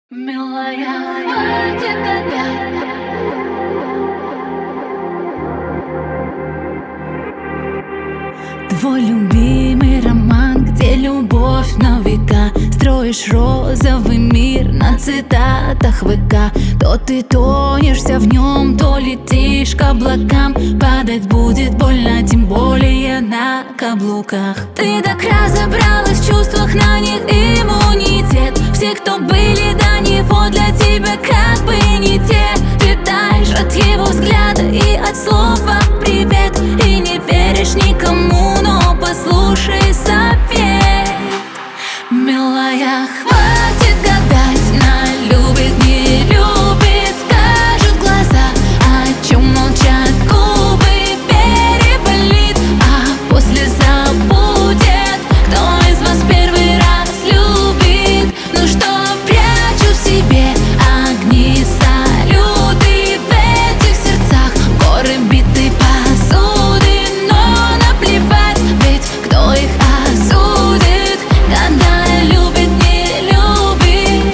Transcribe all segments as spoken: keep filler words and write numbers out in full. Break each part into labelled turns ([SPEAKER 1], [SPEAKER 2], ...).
[SPEAKER 1] Милая, хватит гадать. Твой любимый роман, где любовь на века. Строишь розовый мир на цитатах ВК. То ты тонешься в нем, то летишь к облакам. Падать будет больно, тем более на каблуках. Ты так разобралась в чувствах, на них иммунитет. Все, кто были до него, для тебя как бы не те. Ты таешь от его взгляда и от слова «привет». И не веришь никому, но послушай совет. Милая, хватит гадать, на любит, не любит, скажут глаза, о чем молчат губы, переболит, а после забудет, кто из вас первый раз любит. Ну что, прячу в себе огни, салюты, в этих сердцах горы битой посуды, но наплевать, ведь кто их осудит, гадая, любит, не любит.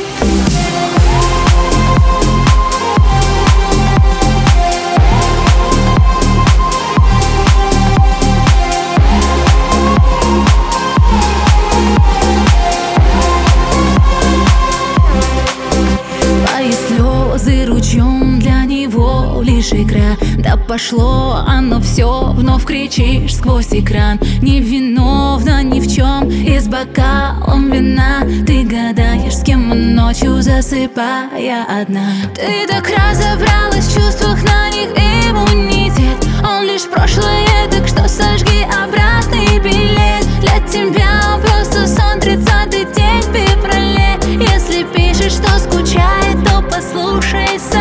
[SPEAKER 1] Твои слезы ручьем, для него лишь игра. Да пошло оно все, вновь кричишь сквозь экран. Невиновна ни в чем, и с бокалом вина ты гадаешь, с кем он ночью, засыпая одна. Ты так разобралась в чувствах, на них иммунитет. Он лишь прошлое, так что сожги обратный билет. Для тебя он просто сон, тридцатый день в феврале. Если пишешь, что скучает, то послушай